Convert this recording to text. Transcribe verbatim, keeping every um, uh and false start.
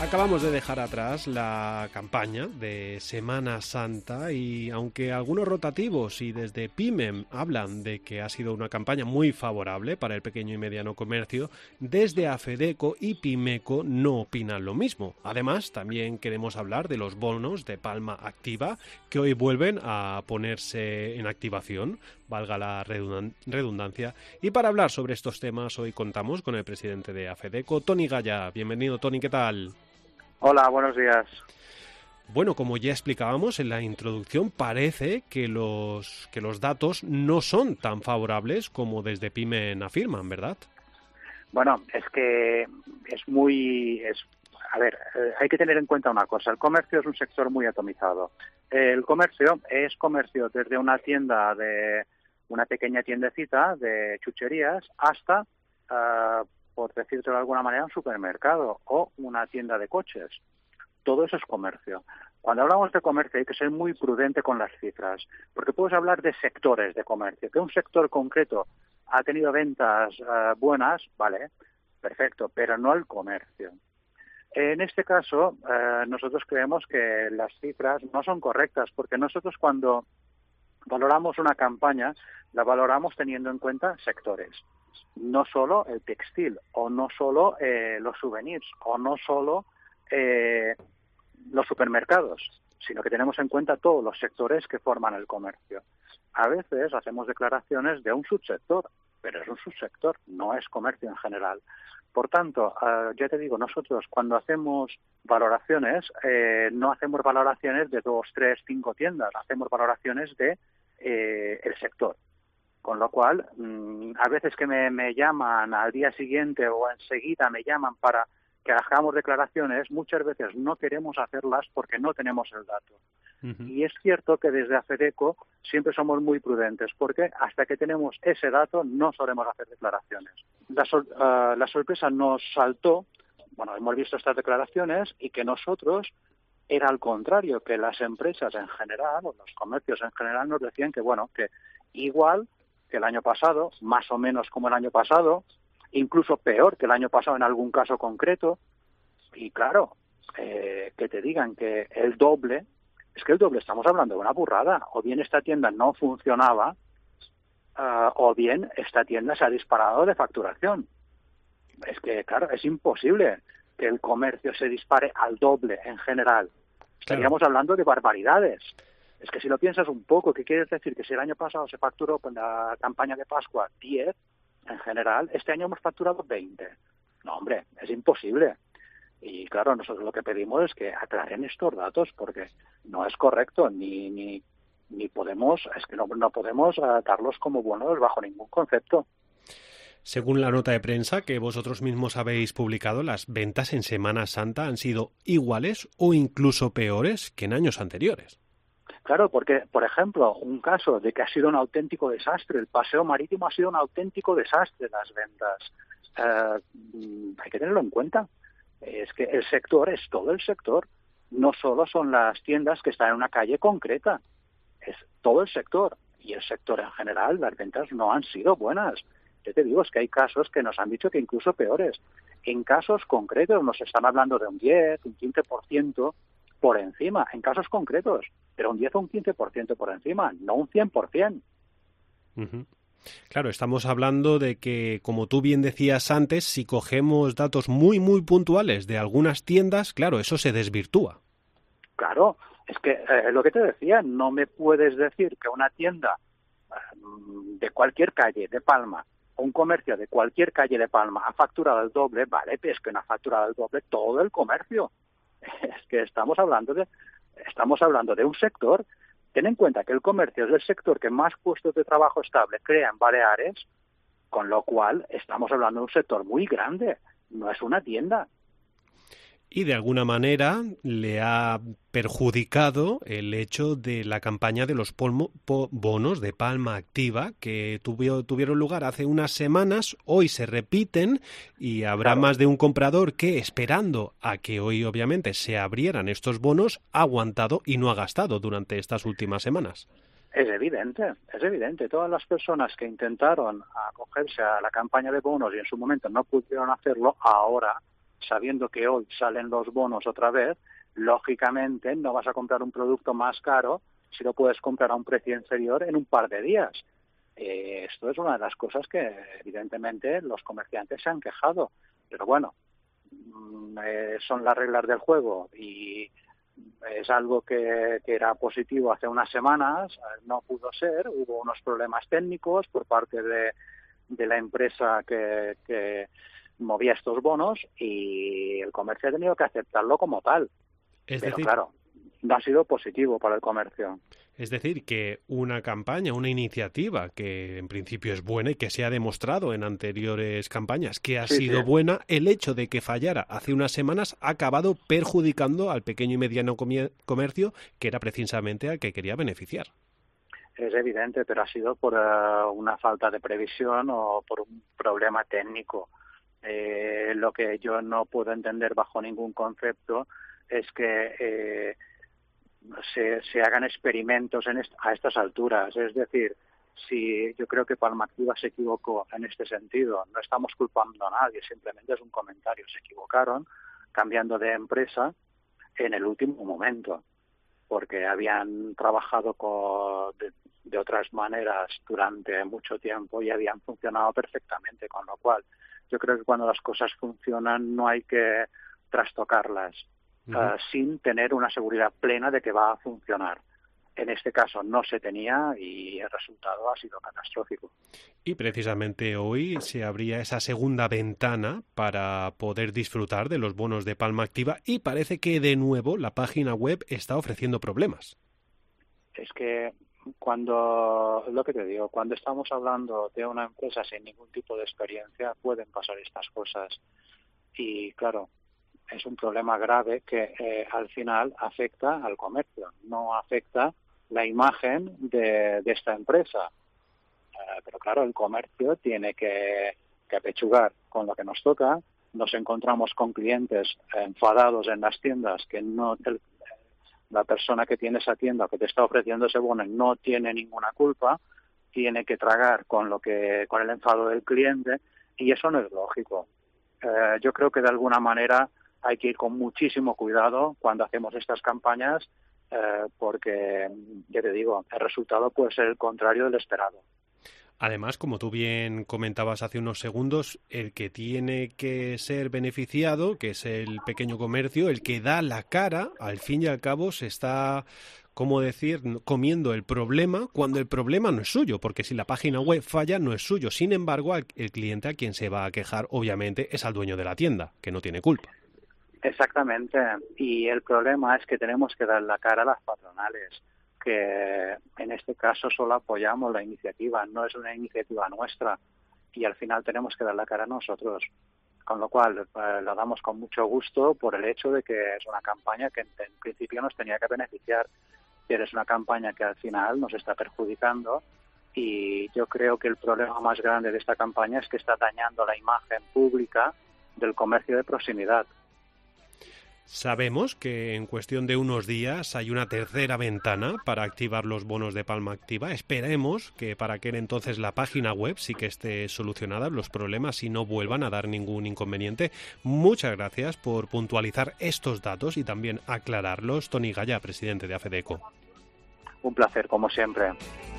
Acabamos de dejar atrás la campaña de Semana Santa y aunque algunos rotativos y desde PYME hablan de que ha sido una campaña muy favorable para el pequeño y mediano comercio, desde AFEDECO y PYMECO no opinan lo mismo. Además, también queremos hablar de los bonos de Palma Activa que hoy vuelven a ponerse en activación, valga la redundancia. Y para hablar sobre estos temas hoy contamos con el presidente de AFEDECO, Toni Gaya. Bienvenido, Toni, ¿qué tal? Hola, buenos días. Bueno, como ya explicábamos en la introducción, parece que los que los datos no son tan favorables como desde PYME afirman, ¿verdad? Bueno, es que es muy... Es, a ver, eh, hay que tener en cuenta una cosa. El comercio es un sector muy atomizado. El comercio es comercio desde una tienda de... una pequeña tiendecita de chucherías hasta... Uh, por decirlo de alguna manera, un supermercado o una tienda de coches. Todo eso es comercio. Cuando hablamos de comercio hay que ser muy prudente con las cifras, porque puedes hablar de sectores de comercio. Que un sector concreto ha tenido ventas uh, buenas, vale, perfecto, pero no el comercio. En este caso, uh, nosotros creemos que las cifras no son correctas, porque nosotros cuando valoramos una campaña, la valoramos teniendo en cuenta sectores. No solo el textil, o no solo eh, los souvenirs, o no solo eh, los supermercados, sino que tenemos en cuenta todos los sectores que forman el comercio. A veces hacemos declaraciones de un subsector, pero es un subsector, no es comercio en general. Por tanto, uh, ya te digo, nosotros cuando hacemos valoraciones, eh, no hacemos valoraciones de dos, tres, cinco tiendas, hacemos valoraciones de eh, el sector. Con lo cual, a veces que me, me llaman al día siguiente o enseguida me llaman para que hagamos declaraciones, muchas veces no queremos hacerlas porque no tenemos el dato. Uh-huh. Y es cierto que desde AFEDECO siempre somos muy prudentes porque hasta que tenemos ese dato no solemos hacer declaraciones. La, sor- uh, la sorpresa nos saltó, bueno, hemos visto estas declaraciones y que nosotros era al contrario, que las empresas en general o los comercios en general nos decían que, bueno, que igual que el año pasado, más o menos como el año pasado, incluso peor que el año pasado en algún caso concreto. Y claro, eh, que te digan que el doble, es que el doble estamos hablando de una burrada. O bien esta tienda no funcionaba, uh, o bien esta tienda se ha disparado de facturación. Es que, claro, es imposible que el comercio se dispare al doble en general. Estaríamos claro. hablando de barbaridades. Es que si lo piensas un poco, ¿qué quiere decir? Que si el año pasado se facturó con la campaña de Pascua diez, en general, este año hemos facturado veinte. No, hombre, es imposible. Y claro, nosotros lo que pedimos es que aclaren estos datos, porque no es correcto, ni ni ni podemos, es que no, no podemos uh, darlos como buenos bajo ningún concepto. Según la nota de prensa que vosotros mismos habéis publicado, las ventas en Semana Santa han sido iguales o incluso peores que en años anteriores. Claro, porque, por ejemplo, un caso de que ha sido un auténtico desastre, el paseo marítimo ha sido un auténtico desastre las ventas. Eh, hay que tenerlo en cuenta. Es que el sector es todo el sector. No solo son las tiendas que están en una calle concreta, es todo el sector. Y el sector en general, las ventas no han sido buenas. Yo te digo, es que hay casos que nos han dicho que incluso peores. En casos concretos nos están hablando de un diez, un quince por ciento por encima, en casos concretos, pero un diez o un quince por ciento por encima, no un cien por ciento. Uh-huh. Claro, estamos hablando de que, como tú bien decías antes, si cogemos datos muy, muy puntuales de algunas tiendas, claro, eso se desvirtúa. Claro, es que eh, lo que te decía, no me puedes decir que una tienda eh, de cualquier calle de Palma, o un comercio de cualquier calle de Palma ha facturado el doble, vale, pero es que no ha facturado el doble todo el comercio. Es que estamos hablando de estamos hablando de un sector. Ten en cuenta que el comercio es el sector que más puestos de trabajo estable crea en Baleares, con lo cual estamos hablando de un sector muy grande, no es una tienda. Y de alguna manera le ha perjudicado el hecho de la campaña de los polmo, po, bonos de Palma Activa que tuvió, tuvieron lugar hace unas semanas, hoy se repiten y habrá claro. más de un comprador que, esperando a que hoy obviamente se abrieran estos bonos, ha aguantado y no ha gastado durante estas últimas semanas. Es evidente, es evidente. Todas las personas que intentaron acogerse a la campaña de bonos y en su momento no pudieron hacerlo, ahora sabiendo que hoy salen los bonos otra vez, lógicamente no vas a comprar un producto más caro si lo puedes comprar a un precio inferior en un par de días. Eh, esto es una de las cosas que evidentemente los comerciantes se han quejado, pero bueno, eh, son las reglas del juego y es algo que, que era positivo hace unas semanas, no pudo ser, hubo unos problemas técnicos por parte de, de la empresa que, que movía estos bonos y el comercio ha tenido que aceptarlo como tal. Es Pero decir, claro, no ha sido positivo para el comercio. Es decir, que una campaña, una iniciativa que en principio es buena y que se ha demostrado en anteriores campañas que ha Sí, sido sí. buena, el hecho de que fallara hace unas semanas ha acabado perjudicando al pequeño y mediano comercio, que era precisamente al que quería beneficiar. Es evidente, pero ha sido por uh, una falta de previsión o por un problema técnico. Eh, lo que yo no puedo entender bajo ningún concepto es que eh, se, se hagan experimentos en est a estas alturas. Es decir, si yo creo que Palma Activa se equivocó en este sentido, no estamos culpando a nadie, simplemente es un comentario. Se equivocaron cambiando de empresa en el último momento, porque habían trabajado con, de, de otras maneras durante mucho tiempo y habían funcionado perfectamente, con lo cual yo creo que cuando las cosas funcionan no hay que trastocarlas. Uh-huh. uh, sin tener una seguridad plena de que va a funcionar. En este caso no se tenía y el resultado ha sido catastrófico. Y precisamente hoy se abría esa segunda ventana para poder disfrutar de los bonos de Palma Activa y parece que de nuevo la página web está ofreciendo problemas. Es que cuando, lo que te digo, cuando estamos hablando de una empresa sin ningún tipo de experiencia pueden pasar estas cosas y claro, es un problema grave que eh, al final afecta al comercio, no afecta la imagen de, de esta empresa. Eh, pero claro, el comercio tiene que, que apechugar con lo que nos toca. Nos encontramos con clientes enfadados en las tiendas que no el, la persona que tiene esa tienda que te está ofreciendo ese bono no tiene ninguna culpa, tiene que tragar con lo que con el enfado del cliente y eso no es lógico. Eh, yo creo que de alguna manera hay que ir con muchísimo cuidado cuando hacemos estas campañas eh, porque, ya te digo, el resultado puede ser el contrario del esperado. Además, como tú bien comentabas hace unos segundos, el que tiene que ser beneficiado, que es el pequeño comercio, el que da la cara, al fin y al cabo se está, ¿cómo decir?, comiendo el problema cuando el problema no es suyo, porque si la página web falla no es suyo. Sin embargo, el cliente a quien se va a quejar, obviamente, es al dueño de la tienda, que no tiene culpa. Exactamente, y el problema es que tenemos que dar la cara a las patronales, que en este caso solo apoyamos la iniciativa, no es una iniciativa nuestra, y al final tenemos que dar la cara a nosotros, con lo cual eh, la damos con mucho gusto por el hecho de que es una campaña que en, en principio nos tenía que beneficiar, pero es una campaña que al final nos está perjudicando, y yo creo que el problema más grande de esta campaña es que está dañando la imagen pública del comercio de proximidad. Sabemos que en cuestión de unos días hay una tercera ventana para activar los bonos de Palma Activa. Esperemos que para aquel entonces la página web sí que esté solucionada, los problemas y no vuelvan a dar ningún inconveniente. Muchas gracias por puntualizar estos datos y también aclararlos. Toni Gaya, presidente de AFEDECO. Un placer, como siempre.